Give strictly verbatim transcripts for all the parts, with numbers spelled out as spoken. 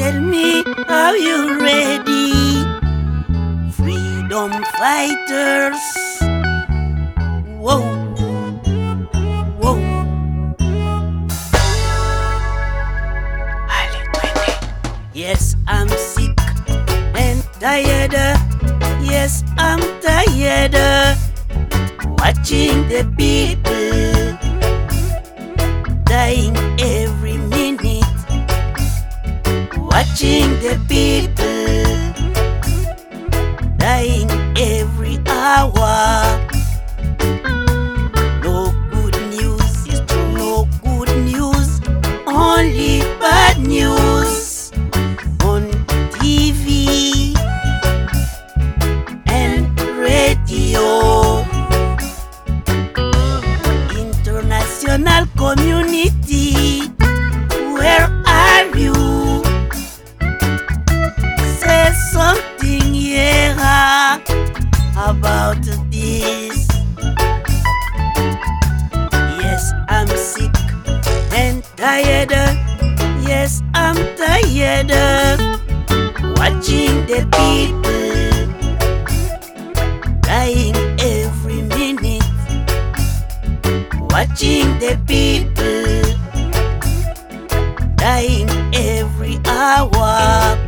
Tell me, are you ready? Freedom fighters. Whoa, whoa. Yes, I'm sick and tired. Yes, I'm tired. Watching the people dying every minute. Watching the people dying every hour. No good news, no good news, only bad news on T V and radio. International community, where are you? Say something here about this. Yes, I'm sick and tired. Yes, I'm tired. Watching the people dying every minute. Watching the people dying every hour.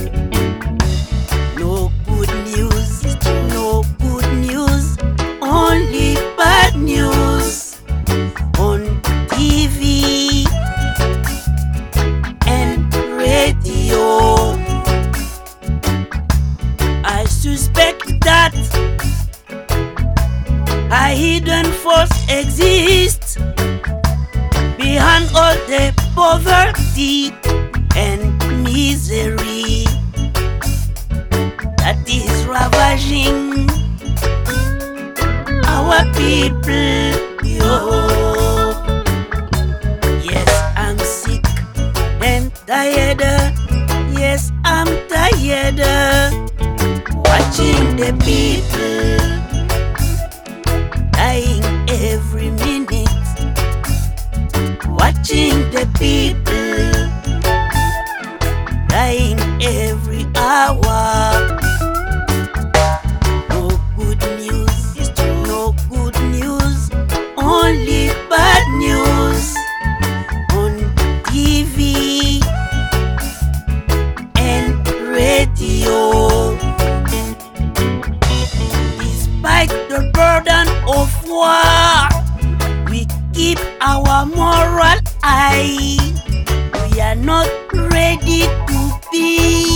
No good news, no good news, only bad news on T V and radio. I suspect that a hidden force exists behind all the poverty and misery that is ravaging our people. Yo. Yes, I'm sick and tired. Yes, I'm tired. Watching the people dying every minute. Watching the people dying every hour. No good news, no good news, only bad news on T V and radio. Despite the burden of war, we keep our moral high. We are not ready to be